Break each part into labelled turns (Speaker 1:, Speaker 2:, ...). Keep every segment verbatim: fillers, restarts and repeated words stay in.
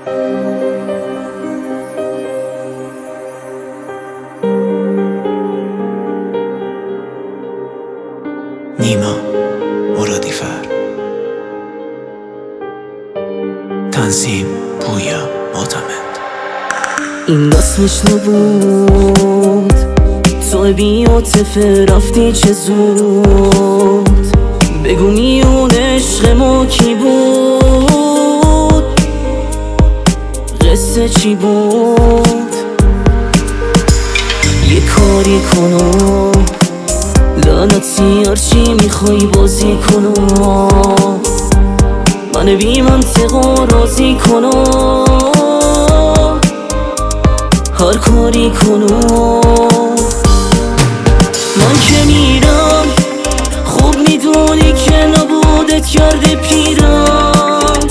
Speaker 1: نیما مرادیفر، تنظیم پویا معتمد.
Speaker 2: این اسمش نبود، تو بی عاطفه رفتی چه زود. بگو میون عشق ما کی بود، قصه چی بود؟ یه کاری کنو لعنتی، هرچی میخوای بازی کنو، من بی منطقا راضی کنو، هر کاری کنو. من که میرم خوب میدونی که نبودت کرده پیرم.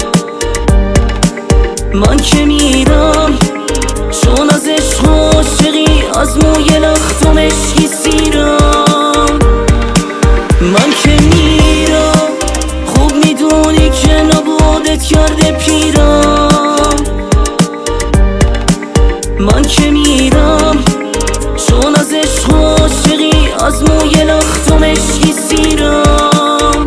Speaker 2: من که میرم چون از عشق عاشقی، از موی لختم عشقی سیرم. من که میرم خوب میدونی که نبودت کرده پیرم. من که میرم چون از عشق عاشقی، از موی لختم عشقی سیرم.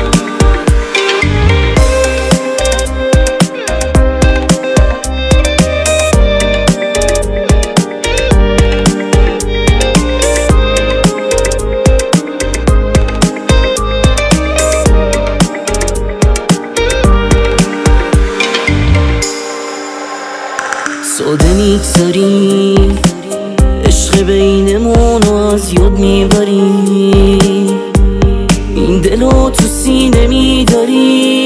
Speaker 2: ساده میگذاری عشق بینمونو از یاد میبری، این دلو تو سینه میداری،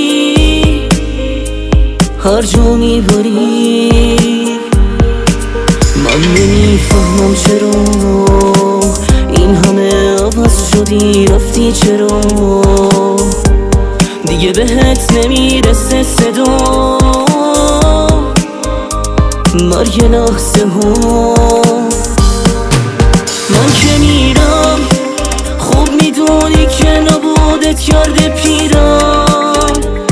Speaker 2: هر جا میبری. من نمیفهمم چرا این همه عوض شدی، رفتی چرا دیگه بهت نمیرسه صدا، مرگ لحظه ها. من که میرم خوب میدونی که نبودت کرده پیرم.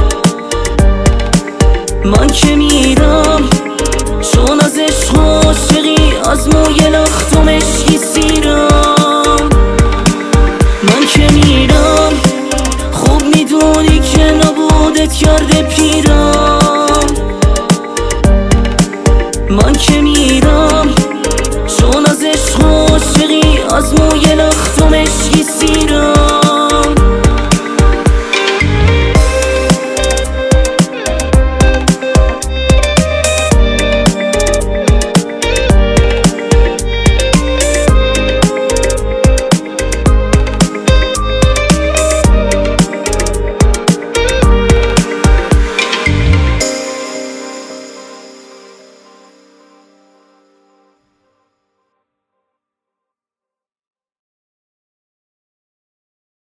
Speaker 2: من که میرم چون از عشق عاشقی، از موی لختم عشقی سیرم. من که میرم خوب میدونی که نبودت کرده پیرم.